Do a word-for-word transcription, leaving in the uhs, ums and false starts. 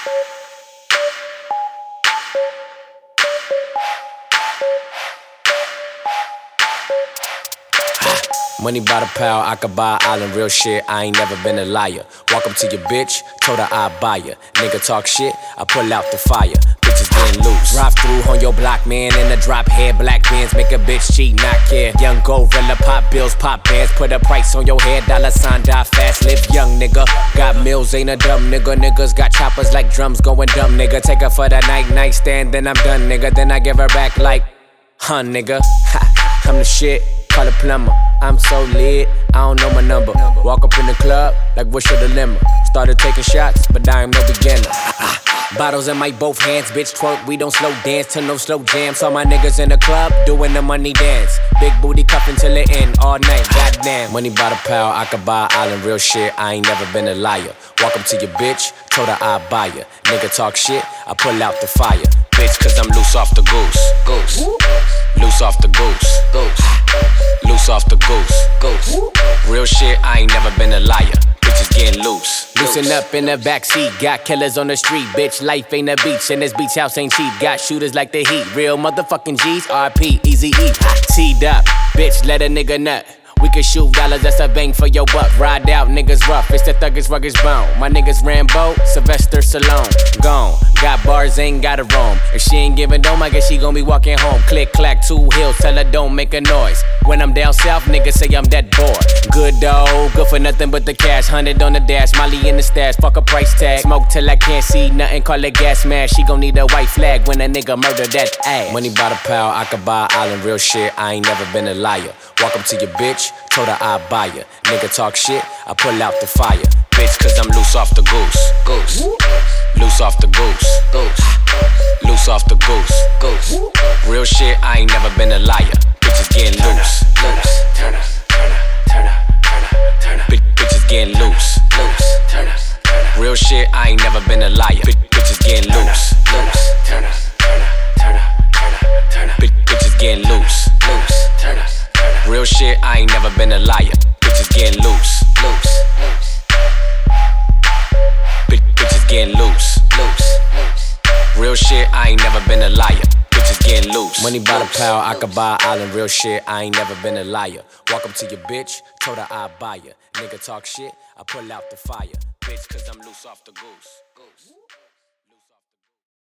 Money by the pound, I could buy an island, real shit, I ain't never been a liar. Walk up to your bitch, told her I'd buy ya. Nigga talk shit, I pull out the fire. Bitches getting loose. Drive through on your block, man, in a drop head. Black bands make a bitch cheat, not care. Young gorilla, pop bills, pop bands. Put a price on your head, dollar sign, die fast. Live young, nigga. Got mills, ain't a dumb nigga. Niggas got choppers like drums going dumb, nigga. Take her for the night, nightstand, then I'm done, nigga. Then I give her back like, huh, nigga. Ha, I'm the shit. Call a plumber, I'm so lit, I don't know my number. Walk up in the club, like what's your dilemma? Started taking shots, but I am no beginner. Bottles in my both hands, bitch twerk, we don't slow dance to no slow jams. All my niggas in the club, doing the money dance. Big booty cuffin' till it end, all night, goddamn. Money by the pound, I could buy an island, real shit, I ain't never been a liar. Walk up to your bitch, told her I'd buy ya. Nigga talk shit, I pull out the fire. Bitch, cause I'm loose off the goose, goose. Loose off the goose, goose. Loose off the goose, goose. Real shit, I ain't never been a liar. Bitches getting loose. Loosen up in the backseat. Got killers on the street. Bitch, life ain't a beach, and this beach house ain't cheap. Got shooters like the heat. Real motherfucking G's. R P, Easy E. Teed up. Bitch, let a nigga nut. We can shoot dollars, that's a bang for your buck. Ride out, niggas rough, it's the thuggish, rugged bone. My niggas Rambo, Sylvester Stallone. Gone, got bars, ain't gotta roam. If she ain't giving dome, I guess she gon' be walking home. Click, clack, two hills, tell her don't make a noise. When I'm down south, niggas say I'm that bored. Good dog, good for nothing but the cash. Hundred on the dash, Molly in the stash, fuck a price tag. Smoke till I can't see nothing, call it gas mask. She gon' need a white flag when a nigga murder that ass. Money by the pound, I could buy an island, real shit, I ain't never been a liar. Walk up to your bitch, told her I'd buy ya. Nigga talk shit, I pull out the fire. Bitch, cause I'm loose off the goose, goose. Loose off the goose, goose. Loose off the goose, goose. Real shit, I ain't never been a liar. Bitches getting loose, loose. Turn up, turn up, turn up, turn up, turn up. Bitches getting loose, loose. Turn up, turn up. Real shit, I ain't never been a liar. Bitches getting loose, loose. Turn up, turn up, turn up, turn up, turn up. Bitches getting loose, loose. Turn up. Real shit, I ain't never been a liar. Bitches getting loose, loose. Bitches getting loose, loose. Real shit, I ain't never been a liar. Bitches getting loose. Money by the pound, I could buy an island. Real shit, I ain't never been a liar. Walk up to your bitch, told her I'd buy ya. Nigga talk shit, I pull out the fire. Bitch, cause I'm loose off the goose.